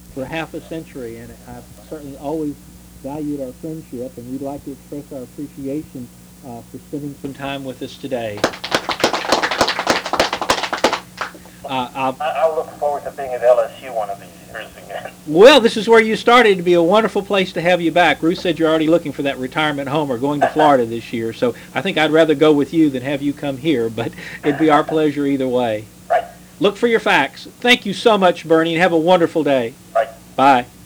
for half a century, and I've certainly always valued our friendship, and we'd like to express our appreciation for spending some time with us today. I look forward to being at LSU one of these years again. Well, this is where you started. It'd be a wonderful place to have you back. Ruth said you're already looking for that retirement home or going to Florida this year, so I think I'd rather go with you than have you come here, but it'd be our pleasure either way. Right. Look for your facts. Thank you so much, Bernie, and have a wonderful day. Right. Bye.